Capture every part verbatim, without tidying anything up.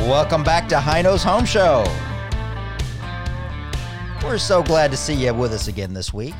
Welcome back to Hino's Home Show. We're so glad to see you with us again this week.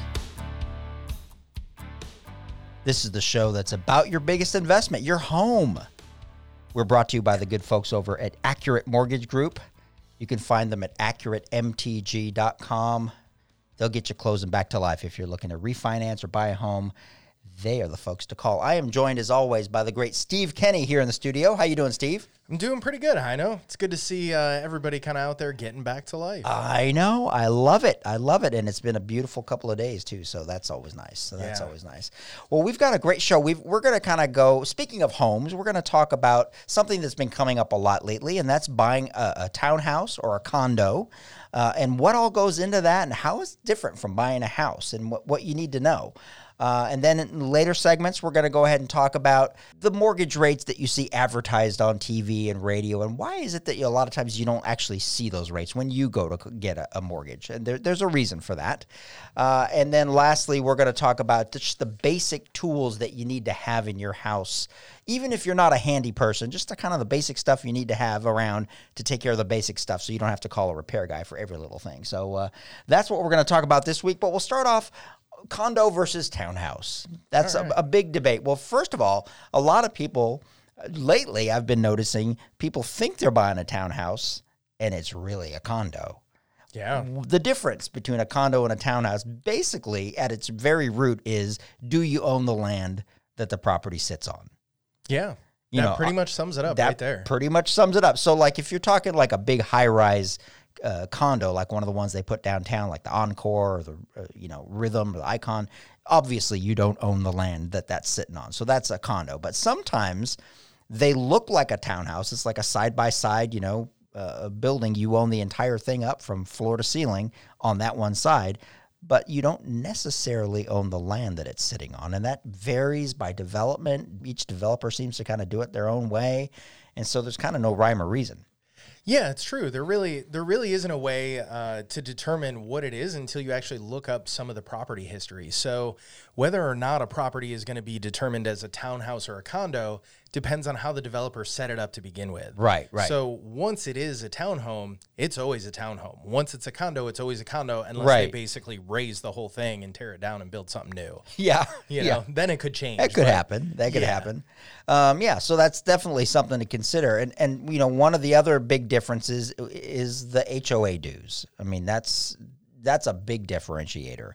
This is the show that's about your biggest investment, your home. We're brought to you by the good folks over at Accurate Mortgage Group. You can find them at accurate m t g dot com. They'll get you closing back to life if you're looking to refinance or buy a home. They are the folks to call. I am joined, as always, by the great Steve Kenny here in the studio. How you doing, Steve? I'm doing pretty good, Hino. It's good to see uh, everybody kind of out there getting back to life. I know. I love it. I love it. And it's been a beautiful couple of days, too. So that's always nice. So that's Yeah. always nice. Well, we've got a great show. We've, we're going to kind of go, speaking of homes, we're going to talk about something that's been coming up a lot lately, and that's buying a, a townhouse or a condo, uh, and what all goes into that and how it's different from buying a house and what, what you need to know. Uh, and then in later segments, we're going to go ahead and talk about the mortgage rates that you see advertised on T V and radio, and why is it that you, a lot of times you don't actually see those rates when you go to get a, a mortgage, and there, there's a reason for that. Uh, and then lastly, we're going to talk about just the basic tools that you need to have in your house, even if you're not a handy person, just the kind of the basic stuff you need to have around to take care of the basic stuff so you don't have to call a repair guy for every little thing. So uh, that's what we're going to talk about this week, but we'll start off condo versus townhouse. That's All right. a, a big debate. Well, first of all, a lot of people, uh, lately I've been noticing, people think they're buying a townhouse, and it's really a condo. Yeah. The difference between a condo and a townhouse, basically, at its very root, is do you own the land that the property sits on? Yeah. You that know, pretty much sums it up That right there. pretty much sums it up. So, like, if you're talking like a big high-rise uh, condo, like one of the ones they put downtown, like the Encore or the, uh, you know, Rhythm or the Icon, obviously you don't own the land that that's sitting on. So that's a condo. But sometimes they look like a townhouse. It's like a side-by-side, you know, uh, building. You own the entire thing up from floor to ceiling on that one side, but you don't necessarily own the land that it's sitting on. And that varies by development. Each developer seems to kind of do it their own way. And so there's kind of no rhyme or reason. Yeah, it's true. There really, there really isn't a way uh, to determine what it is until you actually look up some of the property history. So whether or not a property is going to be determined as a townhouse or a condo depends on how the developer set it up to begin with. Right, right. So once it is a townhome, it's always a townhome. Once it's a condo, it's always a condo, unless Right. they basically raise the whole thing and tear it down and build something new. Yeah. You yeah. know, then it could change. That could but- happen. That could yeah. happen. Um, yeah, so that's definitely something to consider. And, and you know, one of the other big differences is the H O A dues. I mean, that's that's a big differentiator.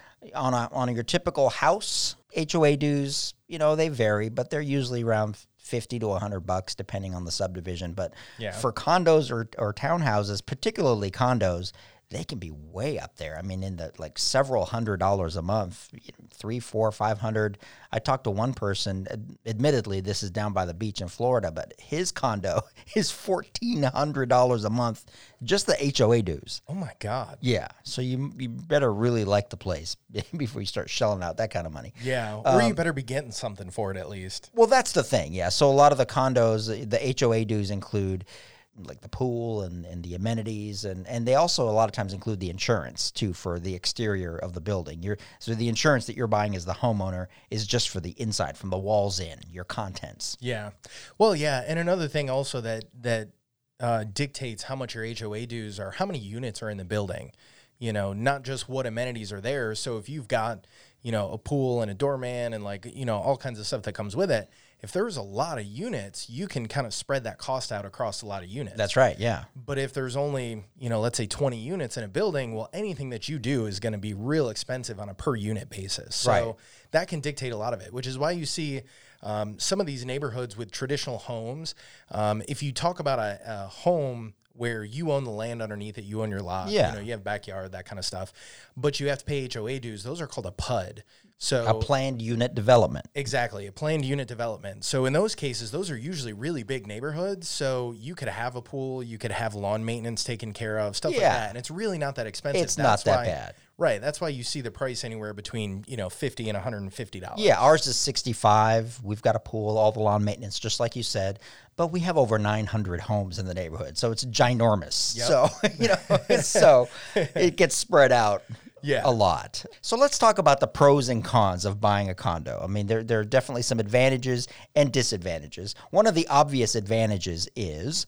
On a on your typical house, H O A dues, you know, they vary, but they're usually around fifty to one hundred bucks depending on the subdivision. But Yeah. for condos or, or townhouses, particularly condos, they can be way up there. I mean, in the like several hundred dollars a month, three, four, five hundred. I talked to one person. ad- Admittedly, this is down by the beach in Florida, but his condo is fourteen hundred dollars a month, just the H O A dues. Oh my God. Yeah, so you you better really like the place before you start shelling out that kind of money. Yeah, or Um, you better be getting something for it at least. Well, that's the thing, yeah. So a lot of the condos, the H O A dues include like the pool and, and the amenities, and, and they also a lot of times include the insurance too for the exterior of the building. You're, so the insurance that you're buying as the homeowner is just for the inside, from the walls in, your contents. Yeah. Well, yeah, and another thing also that that uh, dictates how much your H O A dues are, how many units are in the building. You know, not just what amenities are there. So if you've got, you know, a pool and a doorman and like, you know, all kinds of stuff that comes with it, if there's a lot of units, you can kind of spread that cost out across a lot of units. That's right, yeah. But if there's only, you know, let's say twenty units in a building, well, anything that you do is going to be real expensive on a per unit basis. So Right. that can dictate a lot of it, which is why you see um, some of these neighborhoods with traditional homes. Um, if you talk about a, a home where you own the land underneath it, you own your lot, Yeah. you know, you have backyard, that kind of stuff, but you have to pay H O A dues. Those are called a P U D. So A planned unit development. Exactly, a planned unit development. So in those cases, those are usually really big neighborhoods. So you could have a pool, you could have lawn maintenance taken care of, stuff like Yeah. that. And it's really not that expensive. It's not that why, bad. Right. That's why you see the price anywhere between, you know, fifty dollars and one hundred fifty dollars. Yeah, ours is sixty-five. We've got a pool, all the lawn maintenance, just like you said. But we have over nine hundred homes in the neighborhood, so it's ginormous. Yep. So, you know, so it gets spread out Yeah. a lot. So let's talk about the pros and cons of buying a condo. I mean, there, there are definitely some advantages and disadvantages. One of the obvious advantages is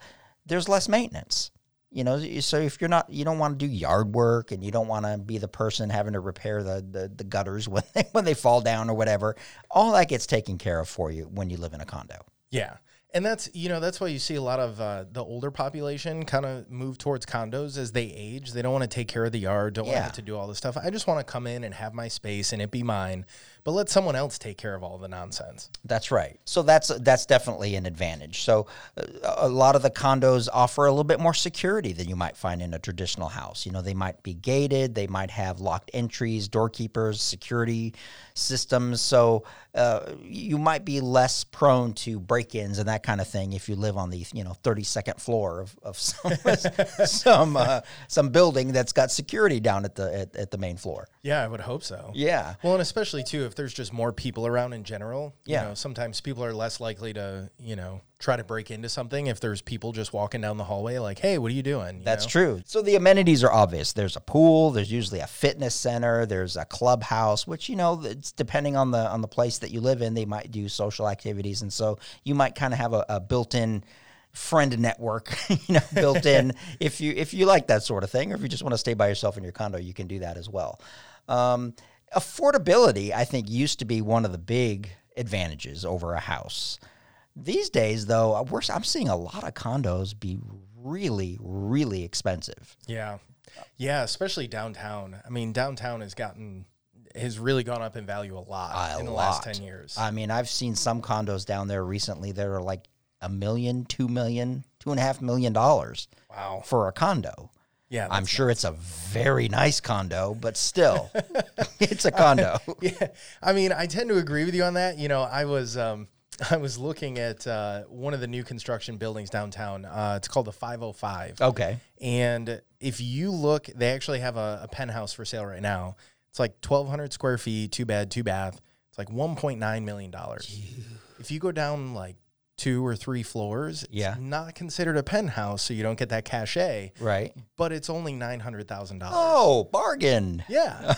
there's less maintenance. You know, so if you're not, you don't want to do yard work, and you don't want to be the person having to repair the, the, the gutters when they, when they fall down or whatever, all that gets taken care of for you when you live in a condo. Yeah. And that's, you know, that's why you see a lot of uh, the older population kind of move towards condos as they age. They don't want to take care of the yard, don't Yeah. want to have to do all this stuff. I just want to come in and have my space and it be mine, but let someone else take care of all the nonsense. That's right. So that's that's definitely an advantage. So uh, a lot of the condos offer a little bit more security than you might find in a traditional house. You know, they might be gated, they might have locked entries, doorkeepers, security systems. So uh, you might be less prone to break-ins and that kind of thing if you live on the, you know, thirty-second floor of, of some some uh, some building that's got security down at the at, at the main floor. Yeah, I would hope so. Yeah. Well, and especially too, if there's just more people around in general, Yeah. you know, sometimes people are less likely to, you know, try to break into something if there's people just walking down the hallway like, hey, what are you doing? You That's know? true. So the amenities are obvious. There's a pool. There's usually a fitness center. There's a clubhouse, which, you know, it's depending on the on the place that you live in, they might do social activities, and so you might kind of have a, a built-in friend network, you know, built in. if you if you like that sort of thing, or if you just want to stay by yourself in your condo, you can do that as well. Um, affordability, I think, used to be one of the big advantages over a house. These days, though, we're, I'm seeing a lot of condos be really, really expensive. Yeah. Yeah, especially downtown. I mean, downtown has gotten has really gone up in value a lot A in the lot. last ten years. I mean, I've seen some condos down there recently that are like a million, two million, two and a half million dollars Wow. for a condo. Yeah. I'm that's sure it's a very nice condo, but still, it's a condo. Yeah, I mean, I tend to agree with you on that. You know, I was um, I was looking at uh, one of the new construction buildings downtown. Uh, it's called the five oh five. Okay. And if you look, they actually have a, a penthouse for sale right now. It's like twelve hundred square feet, two bed, two bath. It's like one point nine million dollars. If you go down like two or three floors, Yeah. it's not considered a penthouse, so you don't get that cachet, Right. but it's only nine hundred thousand dollars. Oh, bargain. Yeah.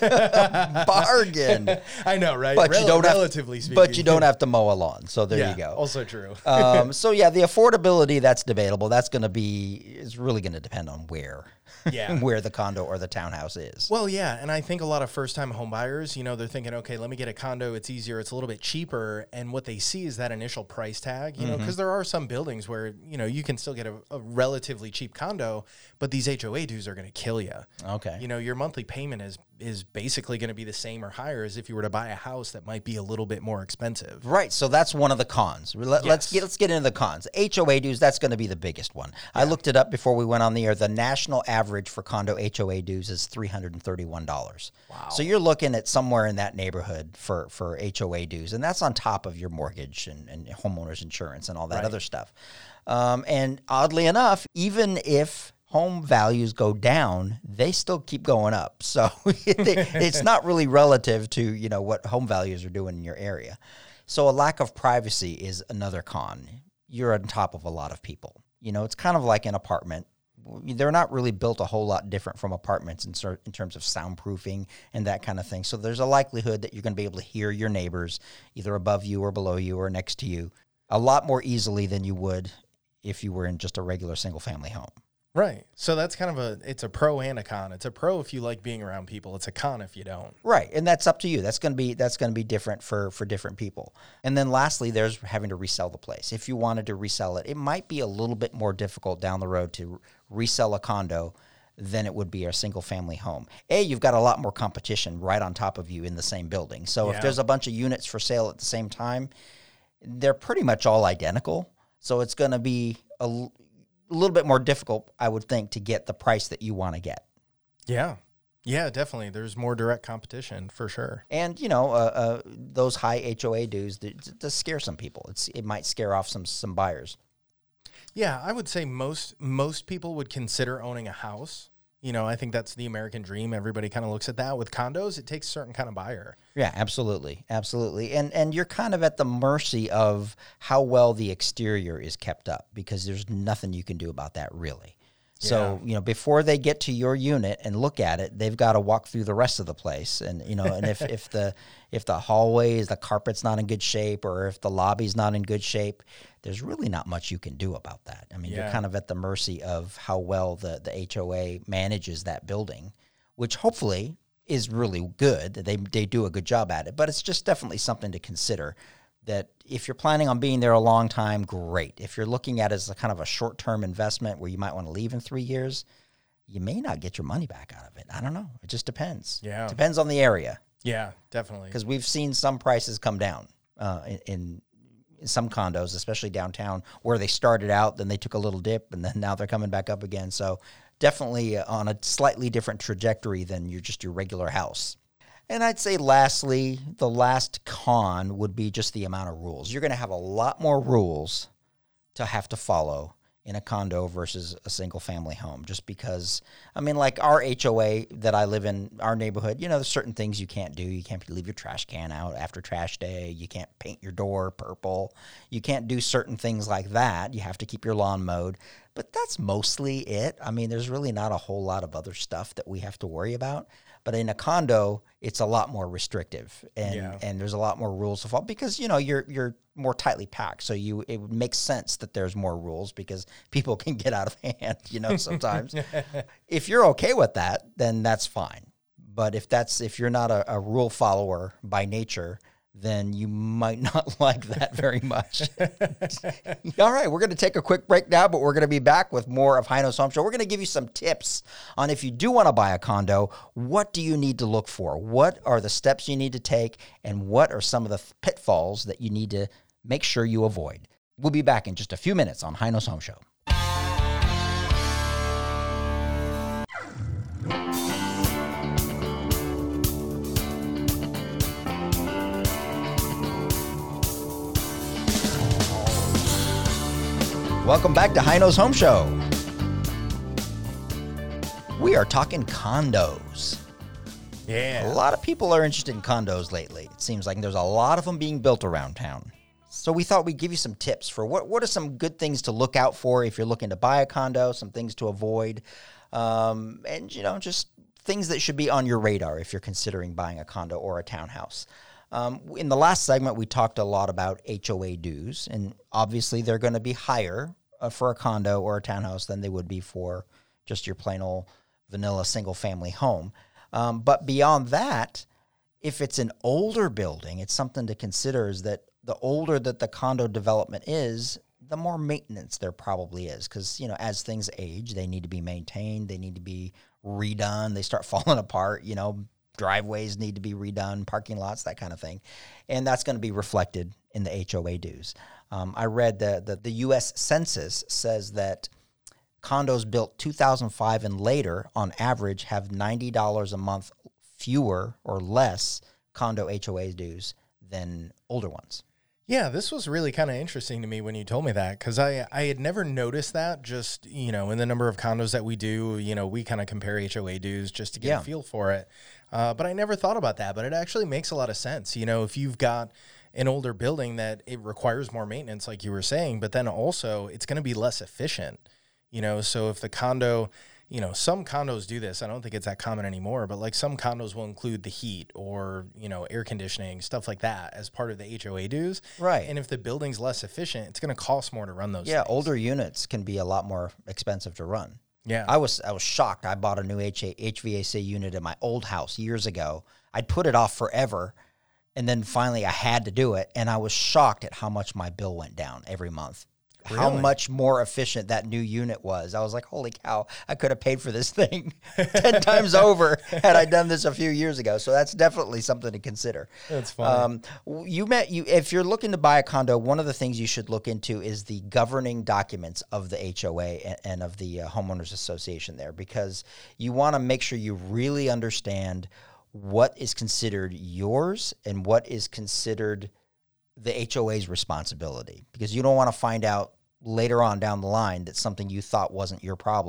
Bargain. I know, right? But Rel- you don't have, relatively speaking. but you don't have to mow a lawn. So there yeah, you go. Also true. um, so yeah, the affordability, that's debatable. That's going to be, it's really going to depend on where, Yeah. where the condo or the townhouse is. Well, yeah, and I think a lot of first-time home buyers, you know, they're thinking, okay, let me get a condo. It's easier. It's a little bit cheaper. And what they see is that initial price tag, you know, because there are some buildings where, you know, you can still get a, a relatively cheap condo, but these H O A dues are going to kill you. Okay. You know, your monthly payment is is basically going to be the same or higher as if you were to buy a house that might be a little bit more expensive. Right, so that's one of the cons. Let, Let's Yes. get let's get into the cons. H O A dues, that's going to be the biggest one. I looked it up before we went on the air. The national average for condo H O A dues is three hundred thirty-one dollars. Wow. So you're looking at somewhere in that neighborhood for, for H O A dues, and that's on top of your mortgage and, and homeowner's insurance and all that Right. other stuff. Um, and oddly enough, even if home values go down, they still keep going up. So they, it's not really relative to, you know, what home values are doing in your area. So a lack of privacy is another con. You're on top of a lot of people. You know, it's kind of like an apartment. They're not really built a whole lot different from apartments in, cer- in terms of soundproofing and that kind of thing. So there's a likelihood that you're going to be able to hear your neighbors either above you or below you or next to you a lot more easily than you would if you were in just a regular single-family home. Right. So that's kind of a, it's a pro and a con. It's a pro if you like being around people. It's a con if you don't. Right, and that's up to you. That's going to be that's going to be different for for different people. And then lastly, there's having to resell the place. If you wanted to resell it, it might be a little bit more difficult down the road to resell a condo than it would be a single family home. A, you've got a lot more competition right on top of you in the same building. So Yeah. if there's a bunch of units for sale at the same time, they're pretty much all identical. So it's going to be a l- a little bit more difficult, I would think, to get the price that you want to get. Yeah. Yeah, definitely. There's more direct competition for sure. And, you know, uh, uh, those high H O A dues, that does scare some people. It's It might scare off some some buyers. Yeah, I would say most most people would consider owning a house. You know, I think that's the American dream. Everybody kind of looks at that. With condos, it takes a certain kind of buyer. Yeah, absolutely. Absolutely. And and you're kind of at the mercy of how well the exterior is kept up, because there's nothing you can do about that, really. So, you know, before they get to your unit and look at it, they've got to walk through the rest of the place. And, you know, and if, if the if the hallways, the carpet's not in good shape, or if the lobby's not in good shape, there's really not much you can do about that. I mean, Yeah. you're kind of at the mercy of how well the, the H O A manages that building, which hopefully is really good. They they do a good job at it. But it's just definitely something to consider, that if you're planning on being there a long time, great. If you're looking at it as a kind of a short-term investment where you might want to leave in three years, you may not get your money back out of it. I don't know. It just depends. Yeah. Depends on the area. Yeah, definitely. Because we've seen some prices come down uh, in, in in some condos, especially downtown, where they started out, then they took a little dip, and then now they're coming back up again. So definitely on a slightly different trajectory than your just your regular house. And I'd say lastly, the last con would be just the amount of rules. You're going to have a lot more rules to have to follow in a condo versus a single family home, just because, I mean, like our H O A that I live in, our neighborhood, you know, there's certain things you can't do. You can't leave your trash can out after trash day. You can't paint your door purple. You can't do certain things like that. You have to keep your lawn mowed. But that's mostly it. I mean, there's really not a whole lot of other stuff that we have to worry about. But in a condo, it's a lot more restrictive, and, Yeah. and there's a lot more rules to follow because, you know, you're you're more tightly packed. So you it would make sense that there's more rules because people can get out of hand, you know, sometimes. If you're okay with that, then that's fine. But if that's if you're not a, a rule follower by nature, then you might not like that very much. All right, we're going to take a quick break now, but we're going to be back with more of Hino's Home Show. We're going to give you some tips on if you do want to buy a condo, what do you need to look for? What are the steps you need to take, and what are some of the pitfalls that you need to make sure you avoid? We'll be back in just a few minutes on Hino's Home Show. Welcome back to Hino's Home Show. We are talking condos. Yeah. A lot of people are interested in condos lately. It seems like there's a lot of them being built around town. So we thought we'd give you some tips for what, what are some good things to look out for if you're looking to buy a condo, some things to avoid, um, and, you know, just things that should be on your radar if you're considering buying a condo or a townhouse. Um, in the last segment, we talked a lot about H O A dues, and obviously they're going to be higher uh, for a condo or a townhouse than they would be for just your plain old vanilla single-family home. Um, but beyond that, if it's an older building, it's something to consider is that the older that the condo development is, the more maintenance there probably is. Because, you know, as things age, they need to be maintained, they need to be redone, they start falling apart, you know, driveways need to be redone, parking lots, that kind of thing. And that's going to be reflected in the H O A dues. Um, I read that the, the U S Census says that condos built two thousand five and later, on average, have ninety dollars a month fewer or less condo H O A dues than older ones. Yeah, this was really kind of interesting to me when you told me that, because I, I had never noticed that. Just, you know, in the number of condos that we do, you know, we kind of compare H O A dues just to get Yeah. a feel for it. Uh, but I never thought about that, but it actually makes a lot of sense. You know, if you've got an older building that it requires more maintenance, like you were saying, but then also it's going to be less efficient, you know, so if the condo, you know, some condos do this. I don't think it's that common anymore, but like some condos will include the heat or, you know, air conditioning, stuff like that as part of the H O A dues. Right. And if the building's less efficient, it's going to cost more to run those Yeah, things. older units can be a lot more expensive to run. Yeah. I was I was shocked. I bought a new H V A C unit in my old house years ago. I'd put it off forever, and then finally I had to do it, and I was shocked at how much my bill went down every month. How Really? much more efficient that new unit was. I was like, holy cow, I could have paid for this thing ten times over had I done this a few years ago. So that's definitely something to consider. That's funny. Um, you met you if you're looking to buy a condo, one of the things you should look into is the governing documents of the H O A and, and of the uh, homeowners association there, because you want to make sure you really understand what is considered yours and what is considered the H O A's responsibility, because you don't want to find out later on down the line that something you thought wasn't your problem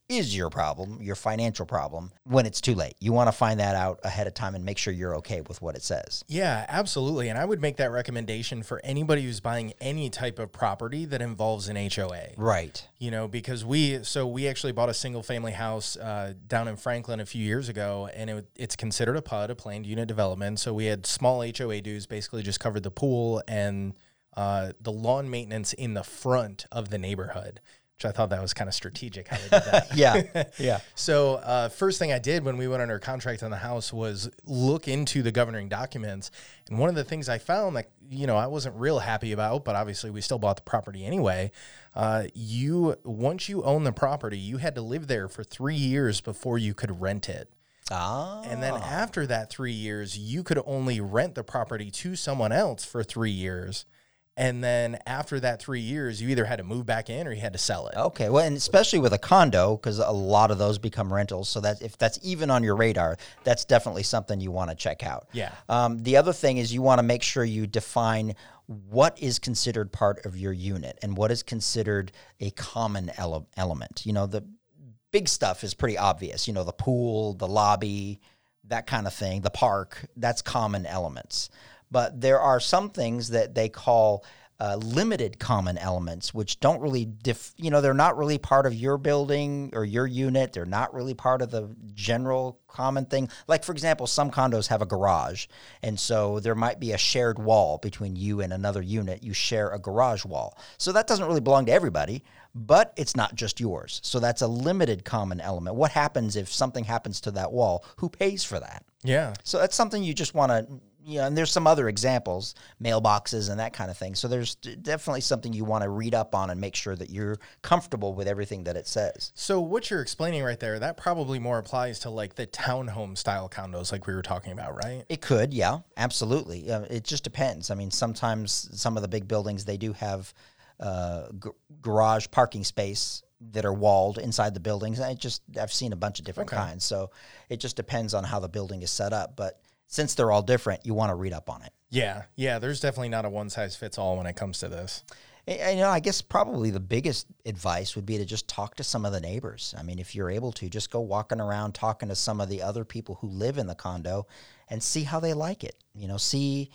is your problem, your financial problem, when it's too late. You want to find that out ahead of time and make sure you're okay with what it says. Yeah, absolutely. And I would make that recommendation for anybody who's buying any type of property that involves an H O A. Right. You know, because we, so we actually bought a single family house uh, down in Franklin a few years ago, and it, it's considered a P U D, a planned unit development. So we had small H O A dues, basically just covered the pool and uh, the lawn maintenance in the front of the neighborhood. Which I thought that was kind of strategic how they did that. yeah, yeah. So uh, first thing I did when we went under contract on the house was look into the governing documents. And one of the things I found that, you know, I wasn't real happy about, but obviously we still bought the property anyway. Uh, you, once you own the property, you had to live there for three years before you could rent it. Ah. And then after that three years, you could only rent the property to someone else for three years. And then after that three years, you either had to move back in or you had to sell it. Okay, well, and especially with a condo, because a lot of those become rentals. So that if that's even on your radar, that's definitely something you want to check out. Yeah. Um, the other thing is you want to make sure you define what is considered part of your unit and what is considered a common ele- element. You know, the big stuff is pretty obvious. You know, the pool, the lobby, that kind of thing, the park, that's common elements. But there are some things that they call uh, limited common elements, which don't really, dif- you know, they're not really part of your building or your unit. They're not really part of the general common thing. Like, for example, some condos have a garage, and so there might be a shared wall between you and another unit. You share a garage wall. So that doesn't really belong to everybody, but it's not just yours. So that's a limited common element. What happens if something happens to that wall? Who pays for that? Yeah. So that's something you just want to, you know, and there's some other examples, mailboxes and that kind of thing. So there's definitely something you want to read up on and make sure that you're comfortable with everything that it says. So what you're explaining right there, that probably more applies to like the townhome style condos like we were talking about, right? It could, yeah, absolutely. Uh, it just depends. I mean, sometimes some of the big buildings, they do have uh, g- garage parking space that are walled inside the buildings. I just, I've seen a bunch of different Okay. kinds. So it just depends on how the building is set up. But since they're all different, you want to read up on it. Yeah. Yeah. There's definitely not a one size fits all when it comes to this. And, you know, I guess probably the biggest advice would be to just talk to some of the neighbors. I mean, if you're able to, just go walking around talking to some of the other people who live in the condo and see how they like it. You know, see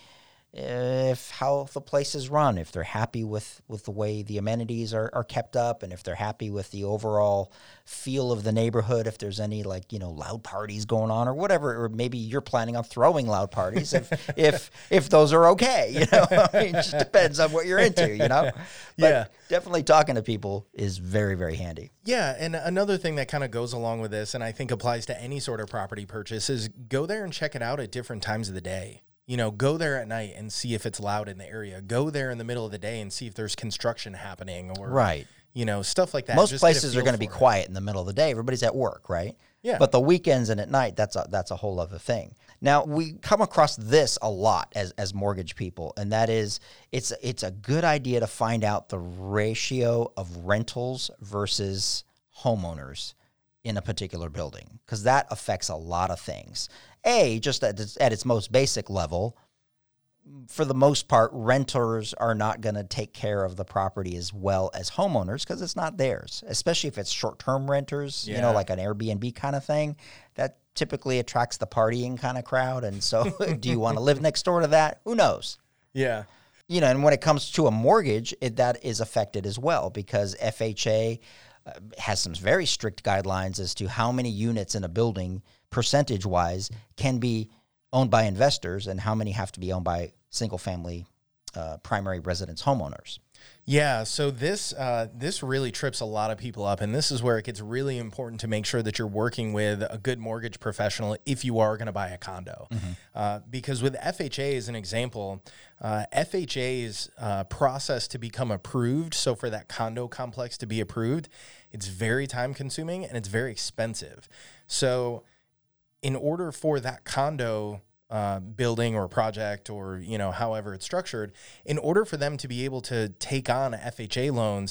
if how the place is run, if they're happy with, with the way the amenities are, are kept up, and if they're happy with the overall feel of the neighborhood, if there's any, like, you know, loud parties going on or whatever, or maybe you're planning on throwing loud parties if if if those are okay, you know. I mean, it just depends on what you're into, you know. But Yeah. definitely talking to people is very, very handy. Yeah, and another thing that kind of goes along with this, and I think applies to any sort of property purchase, is go there and check it out at different times of the day. You know, go there at night and see if it's loud in the area. Go there in the middle of the day and see if there's construction happening or, Right. you know, stuff like that. Most Just get a places are feel going to be for it. quiet in the middle of the day. Everybody's at work, right? Yeah. But the weekends and at night, that's a, that's a whole other thing. Now, we come across this a lot as, as mortgage people, and that is it's it's a good idea to find out the ratio of rentals versus homeowners in a particular building, because that affects a lot of things. A, just at its, at its most basic level, for the most part, renters are not going to take care of the property as well as homeowners because it's not theirs, especially if it's short-term renters, you know, Yeah. like an Airbnb kind of thing. That typically attracts the partying kind of crowd. And so do you want to live next door to that? Who knows? Yeah. You know, and when it comes to a mortgage, it, that is affected as well because F H A uh, has some very strict guidelines as to how many units in a building, percentage-wise, can be owned by investors and how many have to be owned by single-family uh, primary residence homeowners. Yeah, so this uh, this really trips a lot of people up, and this is where it gets really important to make sure that you're working with a good mortgage professional if you are going to buy a condo. Mm-hmm. Uh, because with F H A as an example, uh, F H A's uh, process to become approved, so for that condo complex to be approved, it's very time consuming and it's very expensive. So in order for that condo uh, building or project or, you know, however it's structured, in order for them to be able to take on F H A loans,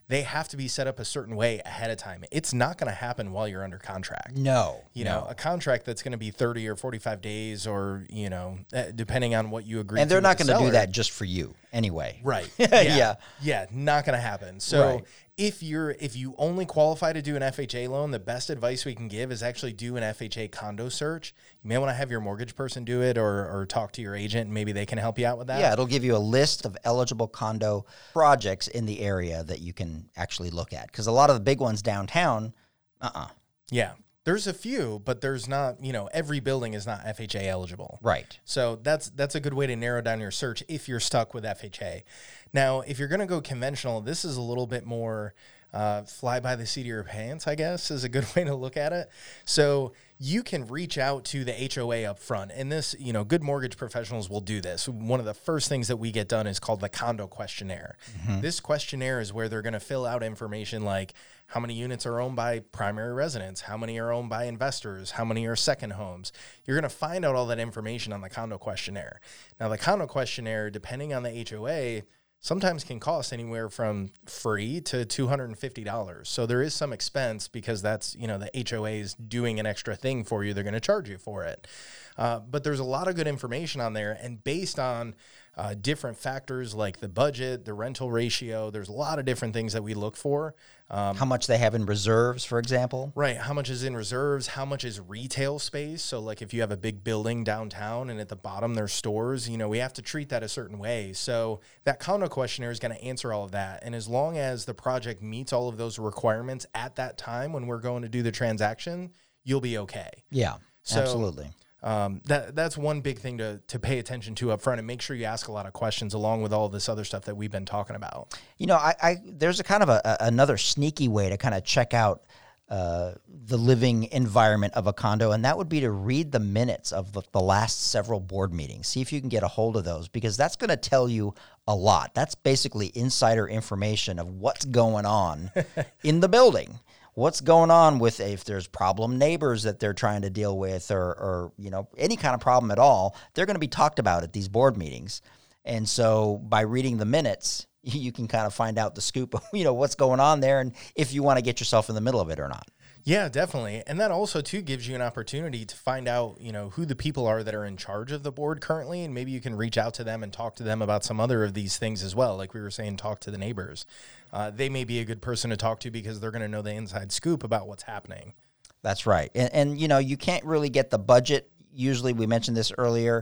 they have to be set up a certain way ahead of time. It's not going to happen while you're under contract. No. You no. know, a contract that's going to be thirty or forty-five days or, you know, depending on what you agree and to. And they're not going to do seller. that just for you anyway. Right. Yeah. Yeah. Yeah. Not going to happen. So right. if you're, if you only qualify to do an F H A loan, the best advice we can give is actually do an F H A condo search. You may want to have your mortgage person do it or, or talk to your agent and maybe they can help you out with that. Yeah. It'll give you a list of eligible condo projects in the area that you can actually look at. Because a lot of the big ones downtown, uh-uh. Yeah. There's a few, but there's not, you know, every building is not F H A eligible. Right. So that's that's a good way to narrow down your search if you're stuck with F H A. Now, if you're going to go conventional, this is a little bit more uh, fly by the seat of your pants, I guess, is a good way to look at it. So you can reach out to the H O A up front. And this, you know, good mortgage professionals will do this. One of the first things that we get done is called the condo questionnaire. Mm-hmm. This questionnaire is where they're going to fill out information like how many units are owned by primary residents, how many are owned by investors, how many are second homes. You're going to find out all that information on the condo questionnaire. Now, the condo questionnaire, depending on the H O A, sometimes can cost anywhere from free to two hundred fifty dollars. So there is some expense because that's, you know, the H O A is doing an extra thing for you. They're going to charge you for it. Uh, but there's a lot of good information on there. And based on uh, different factors like the budget, the rental ratio, there's a lot of different things that we look for. Um, how much they have in reserves, for example? Right. How much is in reserves? How much is retail space? So like if you have a big building downtown and at the bottom there's stores, you know, we have to treat that a certain way. So that condo questionnaire is going to answer all of that. And as long as the project meets all of those requirements at that time when we're going to do the transaction, you'll be okay. Yeah, so, absolutely. Um, that that's one big thing to to pay attention to up front and make sure you ask a lot of questions along with all of this other stuff that we've been talking about. You know, I, I there's a kind of a, a another sneaky way to kind of check out uh, the living environment of a condo, and that would be to read the minutes of the, the last several board meetings. See if you can get a hold of those because that's going to tell you a lot. That's basically insider information of what's going on in the building. What's going on with if there's problem neighbors that they're trying to deal with or, or you know, any kind of problem at all, they're going to be talked about at these board meetings. And so by reading the minutes, you can kind of find out the scoop of, you know, what's going on there and if you want to get yourself in the middle of it or not. Yeah, definitely. And that also, too, gives you an opportunity to find out, you know, who the people are that are in charge of the board currently, and maybe you can reach out to them and talk to them about some other of these things as well. Like we were saying, talk to the neighbors. Uh, they may be a good person to talk to because they're going to know the inside scoop about what's happening. That's right. And, and you know, you can't really get the budget. Usually, we mentioned this earlier,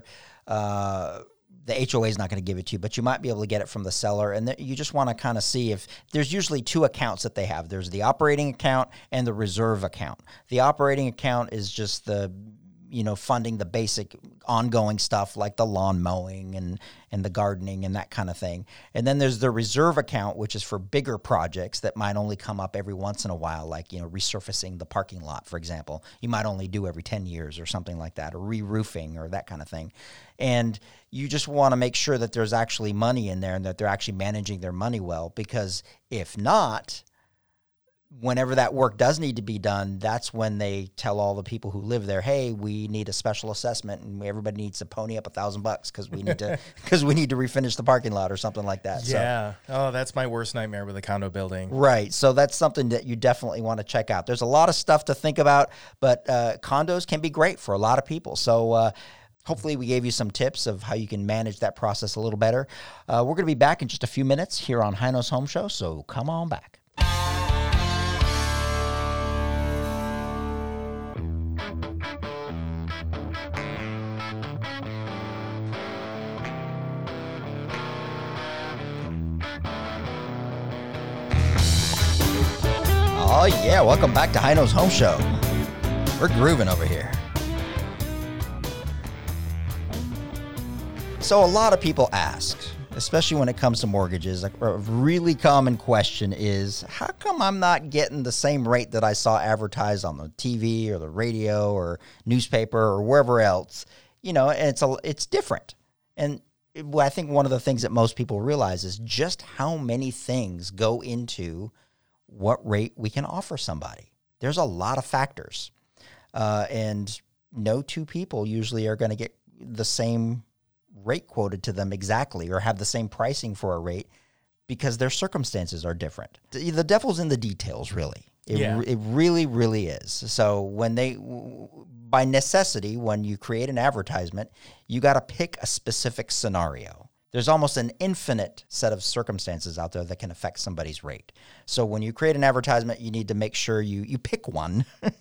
uh, the H O A is not going to give it to you, but you might be able to get it from the seller. And th- you just want to kind of see if there's usually two accounts that they have. There's the operating account and the reserve account. The operating account is just the, you know, funding the basic ongoing stuff like the lawn mowing and, and the gardening and that kind of thing. And then there's the reserve account, which is for bigger projects that might only come up every once in a while, like, you know, resurfacing the parking lot, for example. You might only do every ten years or something like that, or re-roofing or that kind of thing. And you just want to make sure that there's actually money in there and that they're actually managing their money well, because if not, whenever that work does need to be done, that's when they tell all the people who live there, hey, we need a special assessment and everybody needs to pony up a thousand bucks because we need to because we need to refinish the parking lot or something like that. Yeah. So, oh, that's my worst nightmare with a condo building. Right. So that's something that you definitely want to check out. There's a lot of stuff to think about, but uh, condos can be great for a lot of people. So uh, hopefully we gave you some tips of how you can manage that process a little better. Uh, we're going to be back in just a few minutes here on Hino's Home Show, so come on back. Oh, yeah. Welcome back to Hino's Home Show. We're grooving over here. So a lot of people ask, especially when it comes to mortgages, a really common question is, how come I'm not getting the same rate that I saw advertised on the T V or the radio or newspaper or wherever else? You know, and it's a, it's different. And I think one of the things that most people realize is just how many things go into what rate we can offer somebody. There's a lot of factors. Uh, and no two people usually are going to get the same rate quoted to them exactly or have the same pricing for a rate because their circumstances are different. The the devil's in the details, really. It, Yeah. re- it really, really is. So when they, by necessity, when you create an advertisement, you got to pick a specific scenario. There's almost an infinite set of circumstances out there that can affect somebody's rate. So when you create an advertisement, you need to make sure you you pick one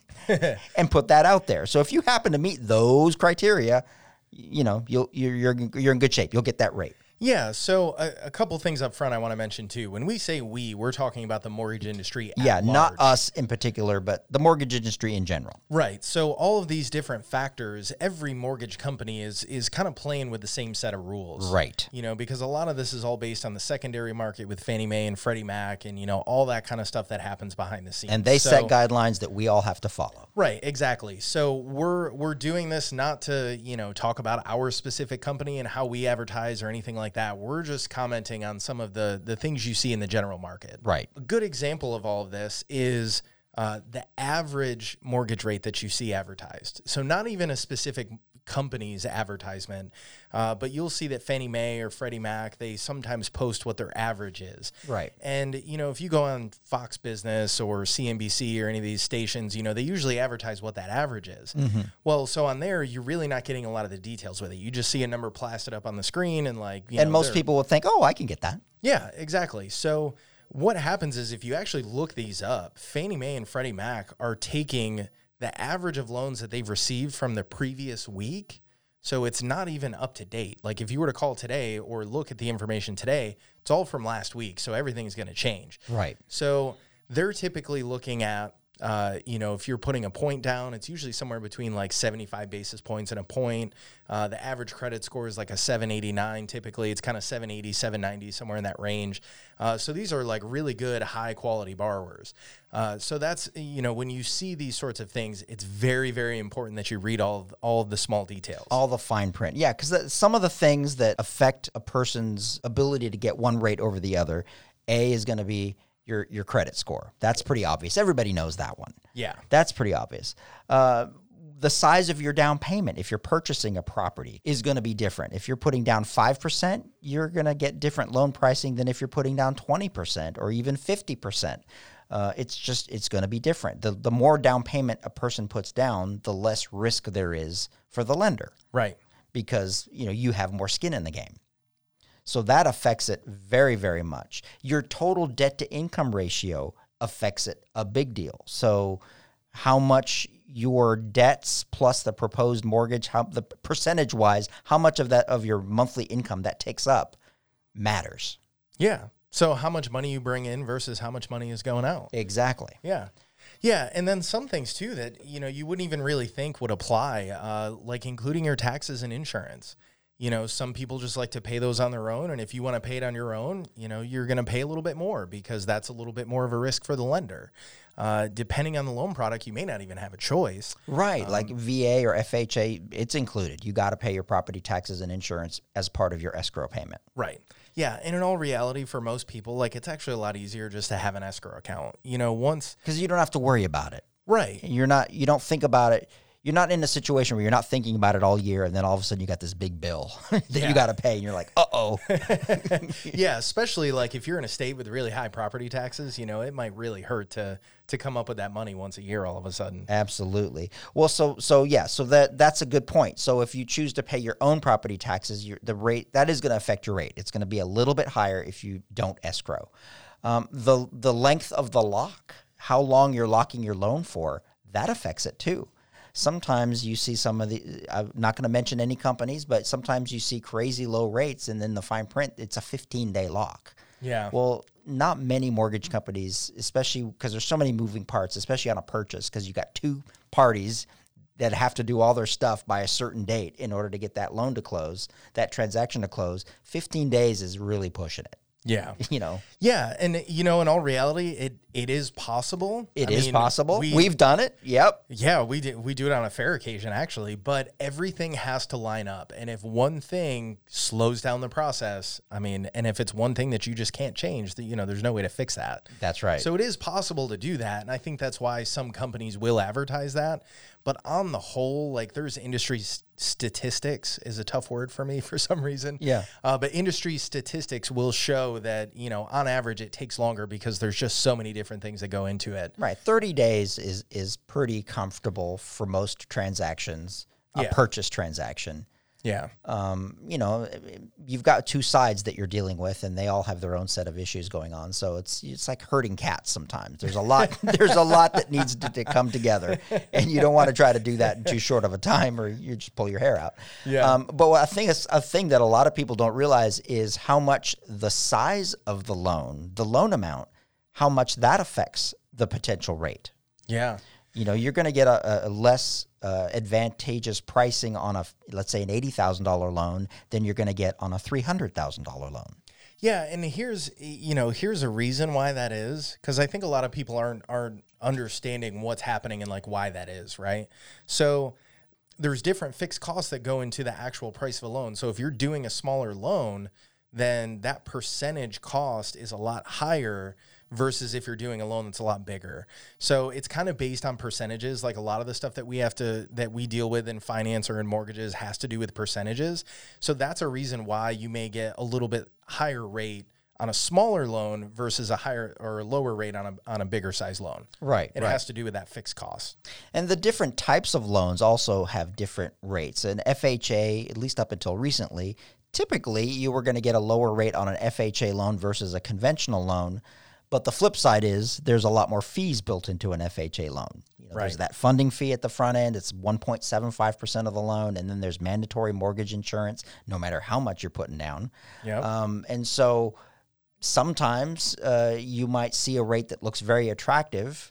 and put that out there. So if you happen to meet those criteria, you know, you'll you're you're, you're in good shape. You'll get that rate. Yeah, so a, a couple things up front I want to mention too. When we say we, we're talking about the mortgage industry at Yeah, not large. us in particular, but the mortgage industry in general. Right. So all of these different factors, every mortgage company is is kind of playing with the same set of rules. Right. You know, because a lot of this is all based on the secondary market with Fannie Mae and Freddie Mac and, you know, all that kind of stuff that happens behind the scenes. And they So- set guidelines that we all have to follow. Right, exactly. So we're we're doing this not to, you know, talk about our specific company and how we advertise or anything like that. We're just commenting on some of the the things you see in the general market. Right. A good example of all of this is uh, the average mortgage rate that you see advertised. So not even a specific company's advertisement, uh, but you'll see that Fannie Mae or Freddie Mac, they sometimes post what their average is. Right. And, you know, if you go on Fox Business or C N B C or any of these stations, you know, they usually advertise what that average is. Mm-hmm. Well, so on there, you're really not getting a lot of the details with it. You just see a number plastered up on the screen and like, you And know, most they're- people will think, oh, I can get that. yeah, exactly. So what happens is if you actually look these up, Fannie Mae and Freddie Mac are taking the average of loans that they've received from the previous week. So it's not even up to date. Like if you were to call today or look at the information today, it's all from last week. So everything's going to change. Right. So they're typically looking at, uh, you know, if you're putting a point down, it's usually somewhere between like seventy-five basis points and a point. Uh, the average credit score is like a seven eighty-nine. Typically, it's kind of seven eighty, seven ninety, somewhere in that range. Uh, so these are like really good, high quality borrowers. Uh, so that's, you know, when you see these sorts of things, it's very, very important that you read all of, all of the small details. All the fine print. Yeah, because some of the things that affect a person's ability to get one rate over the other, A, is going to be your your credit score. That's pretty obvious. Everybody knows that one. Yeah. That's pretty obvious. Uh, the size of your down payment, if you're purchasing a property, is going to be different. If you're putting down five percent, you're going to get different loan pricing than if you're putting down twenty percent or even fifty percent. Uh, it's just, it's going to be different. The, the more down payment a person puts down, the less risk there is for the lender. Right. Because, you know, you have more skin in the game. So that affects it very, very much. Your total debt to income ratio affects it a big deal. So how much your debts plus the proposed mortgage, how the percentage wise, how much of that of your monthly income that takes up matters. Yeah. So how much money you bring in versus how much money is going out. Exactly. Yeah. Yeah. And then some things too that, you know, you wouldn't even really think would apply, uh, like including your taxes and insurance. You know, some people just like to pay those on their own. And if you want to pay it on your own, you know, you're going to pay a little bit more because that's a little bit more of a risk for the lender. Uh, depending on the loan product, you may not even have a choice. Right. Um, like V A or F H A, it's included. You got to pay your property taxes and insurance as part of your escrow payment. Right. Yeah. And in all reality, for most people, like it's actually a lot easier just to have an escrow account. You know, once. Because you don't have to worry about it. Right. You're not, you don't think about it. You're not in a situation where you're not thinking about it all year, and then all of a sudden you got this big bill that Yeah. you got to pay, and you're like, uh-oh. Yeah, especially like if you're in a state with really high property taxes, you know, it might really hurt to to come up with that money once a year all of a sudden. Absolutely. Well, so so yeah, so that that's a good point. So if you choose to pay your own property taxes, your the rate that is going to affect your rate. It's going to be a little bit higher if you don't escrow. Um, the the length of the lock, how long you're locking your loan for, that affects it too. Sometimes you see some of the, I'm not going to mention any companies, but sometimes you see crazy low rates, and then the fine print, it's a fifteen-day lock. Yeah. Well, not many mortgage companies, especially because there's so many moving parts, especially on a purchase, because you got two parties that have to do all their stuff by a certain date in order to get that loan to close, that transaction to close. fifteen days is really pushing it. Yeah. You know, Yeah, and you know, in all reality, it it is possible. it I is mean, possible. we- We've done it. Yep. Yeah, we do we do it on a fair occasion actually, but everything has to line up. And if one thing slows down the process, I mean, and if it's one thing that you just can't change, that you know, there's no way to fix that. That's right. So it is possible to do that, and I think that's why some companies will advertise that. But on the whole, like there's industry statistics is a tough word for me for some reason. Yeah. Uh, but industry statistics will show that, you know, on average, it takes longer because there's just so many different things that go into it. Right. thirty days is, is pretty comfortable for most transactions, a Yeah. purchase transaction. Yeah. Um, you know, you've got two sides that you're dealing with, and they all have their own set of issues going on. So it's it's like herding cats sometimes. There's a lot there's a lot that needs to, to come together, and you don't want to try to do that in too short of a time, or you just pull your hair out. Yeah. Um, but what I think is a thing that a lot of people don't realize is how much the size of the loan, the loan amount, how much that affects the potential rate. Yeah. You know, you're going to get a, a less uh, advantageous pricing on a, let's say, an eighty thousand dollars loan than you're going to get on a three hundred thousand dollars loan. Yeah, and here's you know here's a reason why that is, because I think a lot of people aren't aren't understanding what's happening and like why that is, right? So there's different fixed costs that go into the actual price of a loan. So if you're doing a smaller loan, then that percentage cost is a lot higher versus if you're doing a loan that's a lot bigger. So it's kind of based on percentages. Like a lot of the stuff that we have to, that we deal with in finance or in mortgages has to do with percentages. So that's a reason why you may get a little bit higher rate on a smaller loan versus a higher or a lower rate on a, on a bigger size loan. Right. It right. has to do with that fixed cost. And the different types of loans also have different rates. An F H A, at least up until recently, typically you were going to get a lower rate on an F H A loan versus a conventional loan. But the flip side is there's a lot more fees built into an F H A loan. You know, Right. There's that funding fee at the front end. It's one point seven five percent of the loan. And then there's mandatory mortgage insurance, no matter how much you're putting down. Yep. Um, and so sometimes uh, you might see a rate that looks very attractive,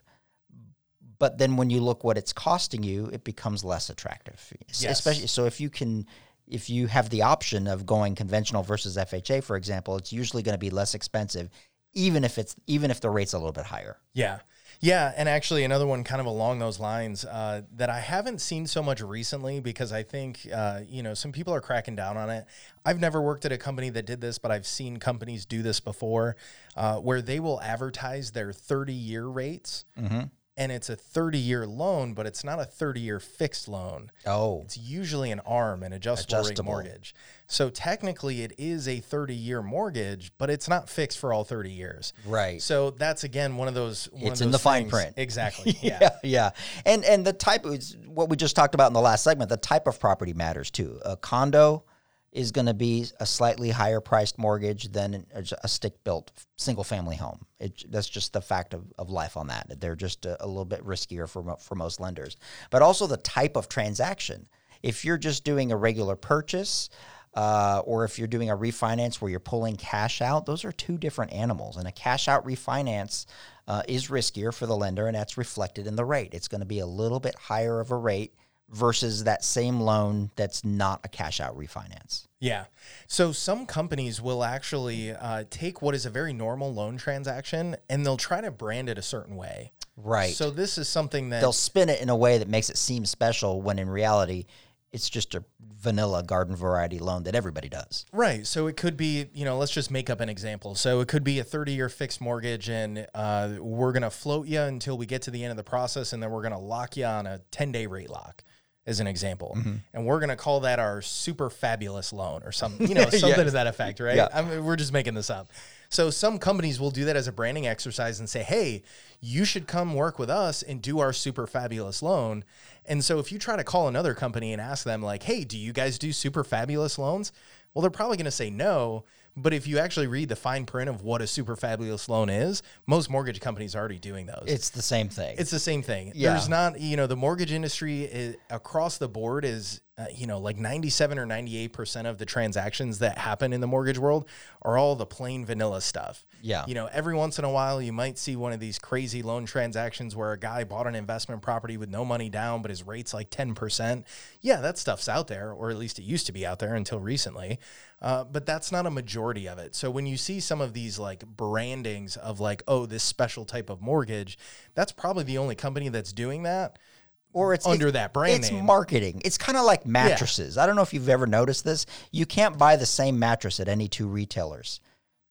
but then when you look what it's costing you, it becomes less attractive. Es- Yes. Especially so if you can, if you have the option of going conventional versus F H A, for example, it's usually going to be less expensive, even if it's even if the rate's a little bit higher. Yeah. Yeah. And actually, another one kind of along those lines uh, that I haven't seen so much recently because I think, uh, you know, some people are cracking down on it. I've never worked at a company that did this, but I've seen companies do this before uh, where they will advertise their thirty-year rates. Mm-hmm. And it's a thirty-year loan, but it's not a thirty-year fixed loan. Oh, It's usually an ARM, an adjustable, Adjustable. rate mortgage. So technically it is a thirty-year mortgage, but it's not fixed for all thirty years. right. So that's, again, one of those one It's of in those the fine things- print. Exactly. Yeah. yeah, yeah. And and the type is what we just talked about in the last segment. The type of property matters too. A condo is going to be a slightly higher priced mortgage than a, a stick built single family home. It, that's just the fact of, of life on that. They're just a, a little bit riskier for mo- for most lenders. But also the type of transaction. If you're just doing a regular purchase, uh, or if you're doing a refinance where you're pulling cash out, those are two different animals. And a cash out refinance uh, is riskier for the lender, and that's reflected in the rate. It's going to be a little bit higher of a rate versus that same loan that's not a cash out refinance. Yeah. So some companies will actually uh, take what is a very normal loan transaction and they'll try to brand it a certain way. Right. So this is something that They'll spin it in a way that makes it seem special when in reality it's just a vanilla garden variety loan that everybody does. Right. So it could be, you know, let's just make up an example. So it could be a thirty-year fixed mortgage, and uh, we're going to float you until we get to the end of the process, and then we're going to lock you on a ten-day rate lock, as an example. Mm-hmm. And we're going to call that our super fabulous loan or something, you know, something Yeah. to that effect, right? Yeah. I mean, we're just making this up. So some companies will do that as a branding exercise and say, hey, you should come work with us and do our super fabulous loan. And so if you try to call another company and ask them like, hey, do you guys do super fabulous loans? Well, they're probably going to say no. But if you actually read the fine print of what a super fabulous loan is, most mortgage companies are already doing those. It's the same thing. It's the same thing. Yeah. There's not, you know, the mortgage industry is, across the board is, uh, you know, like ninety-seven or ninety-eight percent of the transactions that happen in the mortgage world are all the plain vanilla stuff. Yeah. You know, every once in a while you might see one of these crazy loan transactions where a guy bought an investment property with no money down, but his rate's like ten percent. Yeah, that stuff's out there, or at least it used to be out there until recently. Uh, but that's not a majority of it. So when you see some of these like brandings of like, oh, this special type of mortgage, that's probably the only company that's doing that. Or it's under it- that brand it's name. marketing. It's kind of like mattresses. I don't know if you've ever noticed this. You can't buy the same mattress at any two retailers.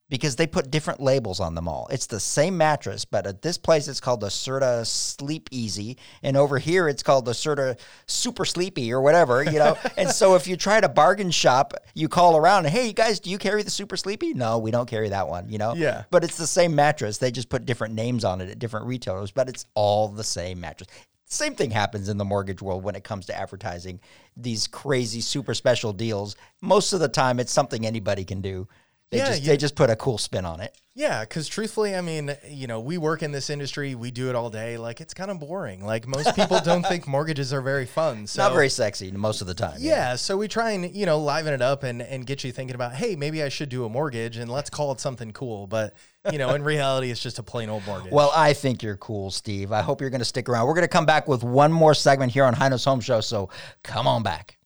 because they put different labels on them all. It's the same mattress, but at this place it's called the Serta Sleep Easy, and over here it's called the Serta Super Sleepy or whatever, you know. And so if you try to bargain shop, you call around and, hey, you guys, do you carry the Super Sleepy? No, we don't carry that one, you know. Yeah. But it's the same mattress. They just put different names on it at different retailers, but it's all the same mattress. Same thing happens in the mortgage world when it comes to advertising these crazy super special deals. Most of the time it's something anybody can do. They, yeah, just, yeah. they just put a cool spin on it. Yeah, because truthfully, I mean, you know, we work in this industry. We do it all day. Like, it's kind of boring. Like, most people don't think mortgages are very fun. So, not very sexy most of the time. Yeah, yeah. so we try and, you know, liven it up and, and get you thinking about, hey, maybe I should do a mortgage, and let's call it something cool. But, you know, in reality, it's just a plain old mortgage. Well, I think you're cool, Steve. I hope you're going to stick around. We're going to come back with one more segment here on Hino's Home Show, so come on back.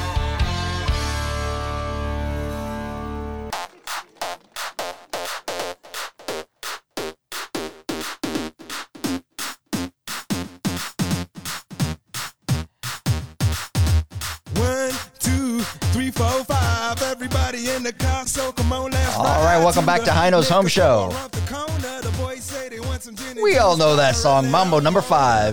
Four, five, everybody in the car, so come on, let's All right, welcome back to Hino's Home Show. We all know that song, Mambo Number Five.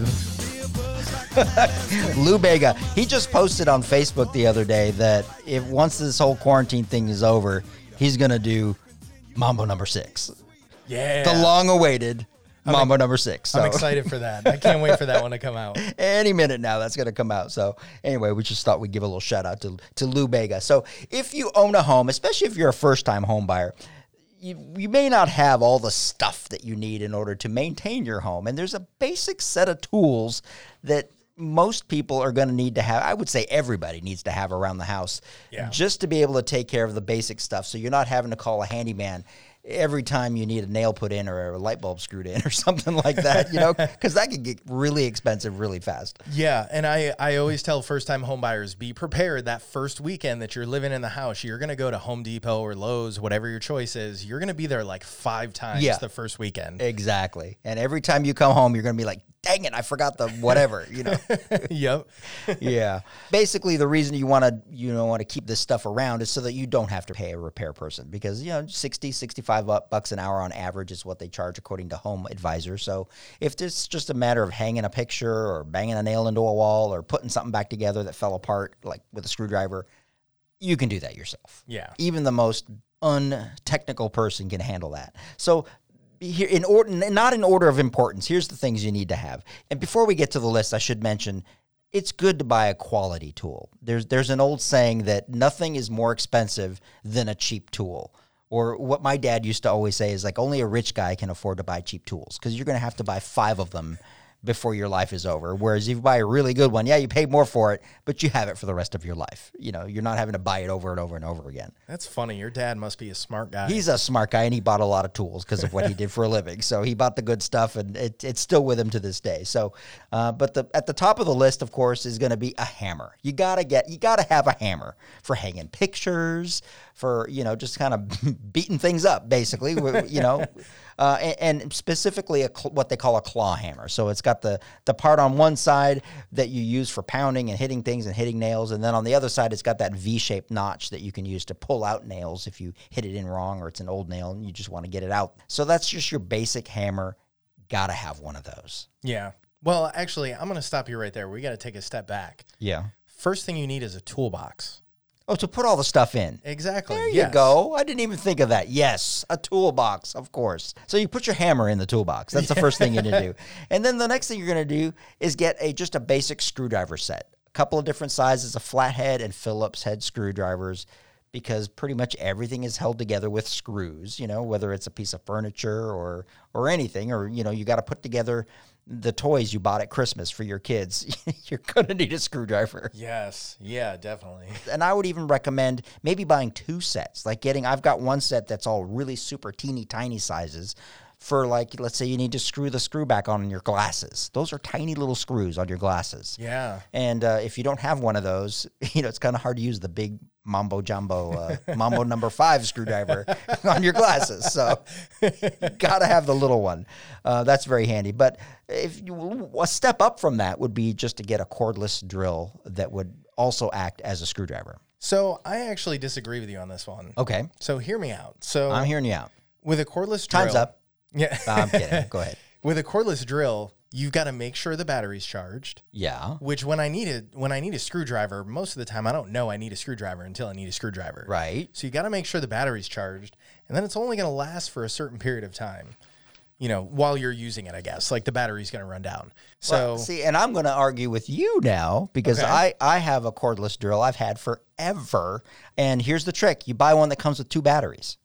Lou Bega, he just posted on Facebook the other day that if once this whole quarantine thing is over, he's going to do Mambo Number Six. Yeah. The long-awaited Mambo I'm, Number Six. So. I'm excited for that. I can't wait for that one to come out. Any minute now, that's going to come out. So anyway, we just thought we'd give a little shout out to, to Lou Bega. So if you own a home, especially if you're a first-time home buyer, you, you may not have all the stuff that you need in order to maintain your home. And there's a basic set of tools that most people are going to need to have. I would say everybody needs to have around the house yeah. just to be able to take care of the basic stuff. So you're not having to call a handyman every time you need a nail put in or a light bulb screwed in or something like that, you know, because that could get really expensive really fast. Yeah, and I, I always tell first-time home buyers, be prepared that first weekend that you're living in the house. You're going to go to Home Depot or Lowe's, whatever your choice is. You're going to be there like five times yeah, the first weekend. Exactly. And every time you come home, you're going to be like, dang it, I forgot the whatever, you know. Yep. Yeah. Basically, the reason you want to, you know, want to keep this stuff around is so that you don't have to pay a repair person because, you know, sixty, sixty-five bucks an hour on average is what they charge according to Home Advisor. So if it's just a matter of hanging a picture or banging a nail into a wall or putting something back together that fell apart, like with a screwdriver, you can do that yourself. Yeah. Even the most untechnical person can handle that. So here, in order, not in order of importance, here's the things you need to have. And before we get to the list, I should mention it's good to buy a quality tool. There's there's an old saying that nothing is more expensive than a cheap tool. Or what my dad used to always say is like only a rich guy can afford to buy cheap tools because you're going to have to buy five of them before your life is over. Whereas if you buy a really good one, yeah, you pay more for it, but you have it for the rest of your life. You know, you're not having to buy it over and over and over again. That's funny. Your dad must be a smart guy. He's a smart guy, and he bought a lot of tools because of what he did for a living. So he bought the good stuff, and it, it's still with him to this day. So, uh, but the, at the top of the list, of course, is going to be a hammer. You gotta get, you gotta have a hammer for hanging pictures, for you know, just kind of beating things up, basically. You know. Uh, and, and specifically a cl- what they call a claw hammer. So it's got the, the part on one side that you use for pounding and hitting things and hitting nails. And then on the other side, it's got that V-shaped notch that you can use to pull out nails if you hit it in wrong or it's an old nail and you just want to get it out. So that's just your basic hammer. Got to have one of those. Yeah. Well, actually, I'm going to stop you right there. We got to take a step back. Yeah. First thing you need is a toolbox. Oh, to put all the stuff in. Exactly. There yes. you go. I didn't even think of that. Yes, a toolbox, of course. So you put your hammer in the toolbox. That's the first thing you need to do. And then the next thing you're going to do is get a just a basic screwdriver set. A couple of different sizes of flathead and Phillips head screwdrivers because pretty much everything is held together with screws, you know, whether it's a piece of furniture or or anything, or, you know, you got to put together the toys you bought at Christmas for your kids. You're going to need a screwdriver. Yes. Yeah, definitely. And I would even recommend maybe buying two sets, like getting, I've got one set that's all really super teeny tiny sizes for like, let's say you need to screw the screw back on your glasses. Those are tiny little screws on your glasses. Yeah. And uh, if you don't have one of those, you know, it's kind of hard to use the big Mambo Jumbo, uh, Mambo number five screwdriver on your glasses. So you got to have the little one. Uh, that's very handy. But if you, a step up from that would be just to get a cordless drill that would also act as a screwdriver. So I actually disagree with you on this one. Okay. So hear me out. So I'm hearing you out. With a cordless drill. Time's up. Yeah. No, I'm kidding. Go ahead. With a cordless drill, you've got to make sure the battery's charged. Yeah. Which when I need a when I need a screwdriver, most of the time I don't know I need a screwdriver until I need a screwdriver. Right. So you got to make sure the battery's charged, and then it's only going to last for a certain period of time. You know, while you're using it, I guess, like the battery's going to run down. So Well, see, and I'm going to argue with you now because Okay. I, I have a cordless drill I've had forever. And here's the trick. You buy one that comes with two batteries.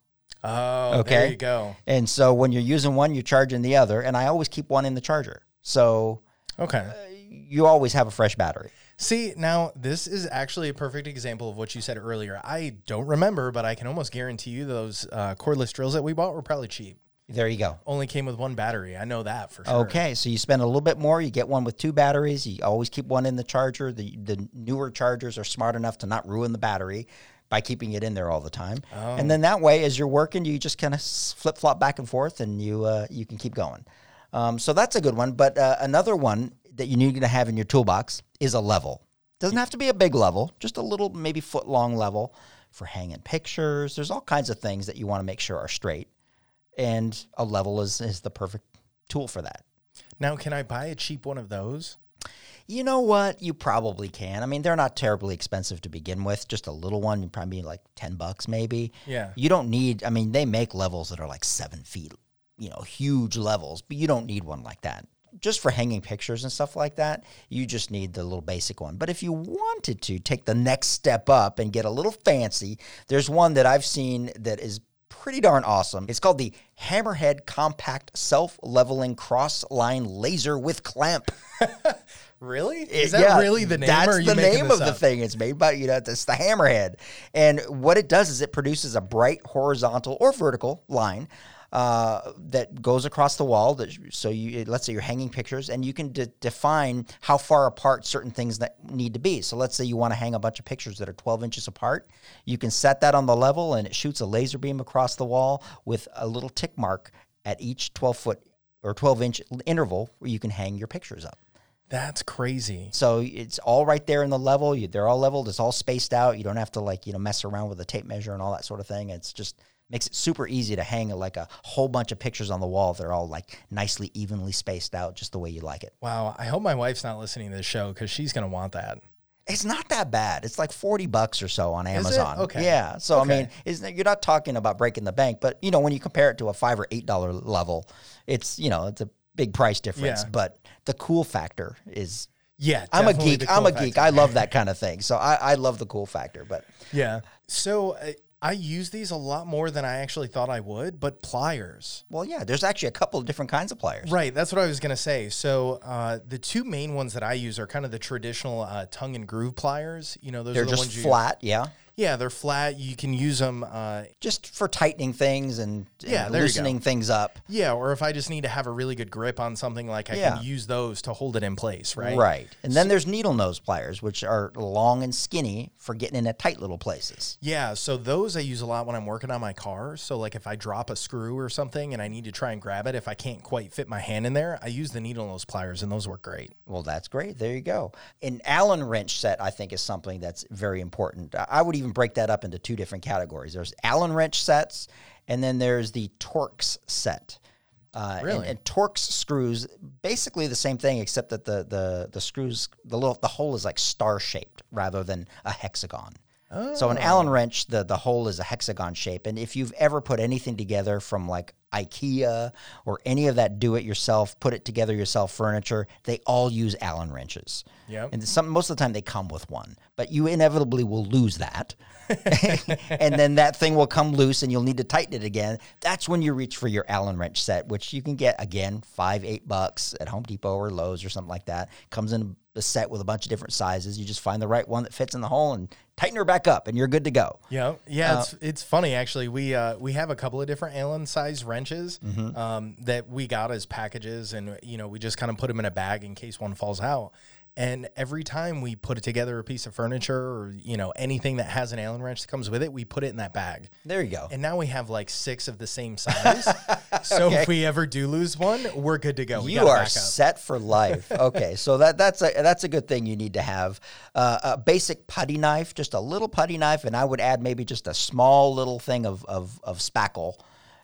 oh, Okay. there you go. And so when you're using one, you're charging the other. And I always keep one in the charger. So Okay. you always have a fresh battery. See, now this is actually a perfect example of what you said earlier. I don't remember, but I can almost guarantee you those uh, cordless drills that we bought were probably cheap. There you go. Only came with one battery. I know that for sure. Okay, so you spend a little bit more. You get one with two batteries. You always keep one in the charger. The the newer chargers are smart enough to not ruin the battery by keeping it in there all the time. Oh. And then that way, as you're working, you just kind of flip flop back and forth, and you uh, you can keep going. Um, so that's a good one. But uh, another one that you need to have in your toolbox is a level. Doesn't have to be a big level, just a little, maybe foot long level for hanging pictures. There's all kinds of things that you want to make sure are straight. And a level is, is the perfect tool for that. Now, can I buy a cheap one of those? You know what? You probably can. I mean, they're not terribly expensive to begin with. Just a little one, you'd probably be like ten bucks maybe. Yeah. You don't need, I mean, they make levels that are like seven feet, you know, huge levels, but you don't need one like that. Just for hanging pictures and stuff like that, you just need the little basic one. But if you wanted to take the next step up and get a little fancy, there's one that I've seen that is pretty darn awesome. It's called the Hammerhead Compact Self-Leveling Cross-Line Laser with Clamp. Really? It- Is that yeah, really the name? That's or are you the making name this of the up? thing. It's made by, you know, it's the Hammerhead. And what it does is it produces a bright horizontal or vertical line uh, that goes across the wall. That, so you, let's say you're hanging pictures, and you can de- define how far apart certain things that need to be. So let's say you want to hang a bunch of pictures that are twelve inches apart. You can set that on the level, and it shoots a laser beam across the wall with a little tick mark at each twelve foot or twelve inch interval where you can hang your pictures up. That's crazy. So it's all right there in the level. You, they're all leveled. It's all spaced out. You don't have to like, you know, mess around with a tape measure and all that sort of thing. It's just makes it super easy to hang like a whole bunch of pictures on the wall. They're all like nicely, evenly spaced out just the way you like it. Wow. I hope my wife's not listening to this show because she's going to want that. It's not that bad. It's like forty bucks or so on it? Amazon. Okay. Yeah. So, Okay. I mean, isn't, you're not talking about breaking the bank, but, you know, when you compare it to a five or eight dollar level, it's, you know, it's a big price difference. Yeah. But the cool factor is Yeah. I'm a definitely geek. the I'm cool a geek. factor. I love that kind of thing. So I, I love the cool factor. But Yeah. So uh, I use these a lot more than I actually thought I would, but pliers. well, yeah, there's actually a couple of different kinds of pliers. Right. That's what I was going to say. So uh, the two main ones that I use are kind of the traditional uh, tongue and groove pliers. You know, those They're are the just ones you flat, yeah. Yeah, they're flat. You can use them. Uh, Just for tightening things and, Yeah, and there you loosening go. things up. yeah, or if I just need to have a really good grip on something, like I Yeah. can use those to hold it in place, right? Right. And then there's needle nose pliers, which are long and skinny for getting in at tight little places. Yeah, so those I use a lot when I'm working on my car. So like if I drop a screw or something and I need to try and grab it, if I can't quite fit my hand in there, I use the needle nose pliers, and those work great. Well, that's great. There you go. An Allen wrench set, I think, is something that's very important. I I would even break that up into two different categories. There's Allen wrench sets, and then there's the Torx set. Uh, Really? And, and Torx screws, basically the same thing, except that the the the screws, the little the hole is like star shaped rather than a hexagon. So an Allen wrench, the the hole is a hexagon shape, and if you've ever put anything together from like IKEA or any of that do-it-yourself, put it together yourself furniture, they all use Allen wrenches. Yep. And some most of the time they come with one, but you inevitably will lose that, and then that thing will come loose, and you'll need to tighten it again. That's when you reach for your Allen wrench set, which you can get again five, eight bucks at Home Depot or Lowe's or something like that. Comes in a set with a bunch of different sizes. You just find the right one that fits in the hole and tighten her back up, and you're good to go. Yeah, yeah, Uh, it's it's funny actually. We uh, we have a couple of different Allen size wrenches Mm-hmm. um, that we got as packages, and you know we just kind of put them in a bag in case one falls out. And every time we put it together a piece of furniture or you know anything that has an Allen wrench that comes with it, we put it in that bag. There you go. And now we have like six of the same size. So Okay. if we ever do lose one, we're good to go. We You got a are backup. set for life. Okay, so that that's a that's a good thing you need to have. Uh, a basic putty knife, just a little putty knife, and I would add maybe just a small little thing of of, of spackle.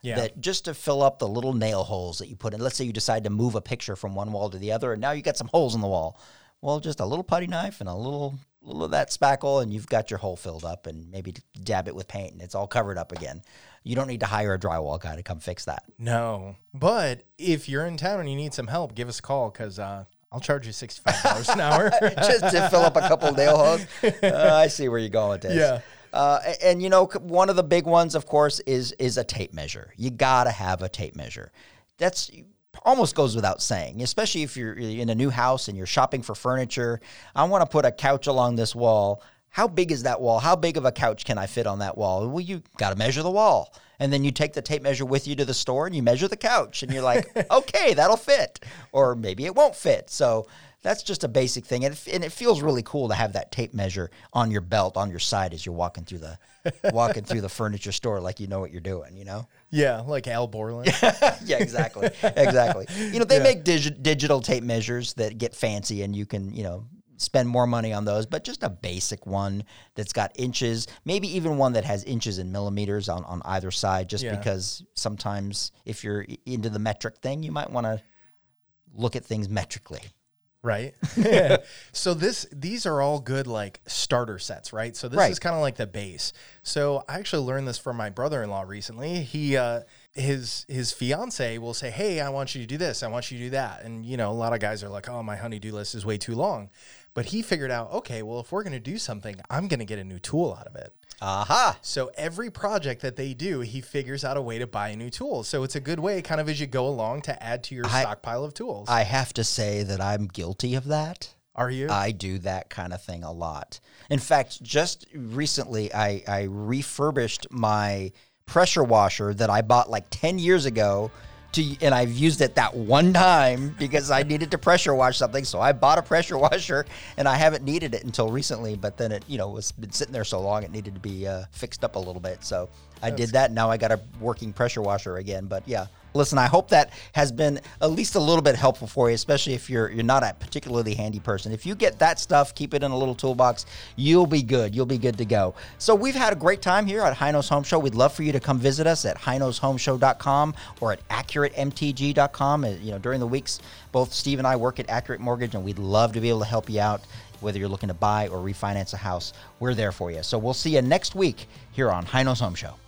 Yeah. that just to fill up the little nail holes that you put in. Let's say you decide to move a picture from one wall to the other, and now you got some holes in the wall. Well, just a little putty knife and a little little of that spackle, and you've got your hole filled up, and maybe dab it with paint, and it's all covered up again. You don't need to hire a drywall guy to come fix that. No. But if you're in town and you need some help, give us a call because uh, I'll charge you sixty-five dollars an hour. Just to fill up a couple nail holes. Uh, I see where you're going with this. Yeah. Uh, and, and, you know, one of the big ones, of course, is is a tape measure. You got to have a tape measure. That's almost goes without saying, especially if you're in a new house and you're shopping for furniture. I want to put a couch along this wall. How big is that wall? How big of a couch can I fit on that wall? Well, you got to measure the wall. And then you take the tape measure with you to the store and you measure the couch. And you're like, okay, that'll fit. Or maybe it won't fit. So that's just a basic thing. And it, and it feels really cool to have that tape measure on your belt, on your side as you're walking through the walking through the furniture store like you know what you're doing, you know? Yeah, like Al Borland. Yeah, exactly. Exactly. You know, they Yeah. make digi- digital tape measures that get fancy and you can, you know, spend more money on those, but just a basic one that's got inches, maybe even one that has inches and millimeters on, on either side, just Yeah. because sometimes if you're into the metric thing, you might want to look at things metrically. Right. Yeah. So this these are all good like starter sets, right? So this Right. is kind of like the base. So I actually learned this from my brother-in-law recently. He uh his his fiance will say, "Hey, I want you to do this. I want you to do that." And you know, a lot of guys are like, "Oh, my honey-do list is way too long." But he figured out, "Okay, well, if we're going to do something, I'm going to get a new tool out of it." Aha. So every project that they do, he figures out a way to buy a new tool. So it's a good way kind of as you go along to add to your I- stockpile of tools. I have to say that I'm guilty of that. Are you? I do that kind of thing a lot. In fact, just recently, I, I refurbished my pressure washer that I bought like ten years ago, to, and I've used it that one time because I needed to pressure wash something. So I bought a pressure washer, and I haven't needed it until recently. But then it, you know, was been sitting there so long, it needed to be uh, fixed up a little bit. So I did that. Now I got a working pressure washer again. But yeah. Listen, I hope that has been at least a little bit helpful for you, especially if you're you're not a particularly handy person. If you get that stuff, keep it in a little toolbox, you'll be good. You'll be good to go. So we've had a great time here at Hino's Home Show. We'd love for you to come visit us at hinos home show dot com or at accurate m t g dot com. Uh, You know, during the weeks, both Steve and I work at Accurate Mortgage, and we'd love to be able to help you out. Whether you're looking to buy or refinance a house, we're there for you. So we'll see you next week here on Hino's Home Show.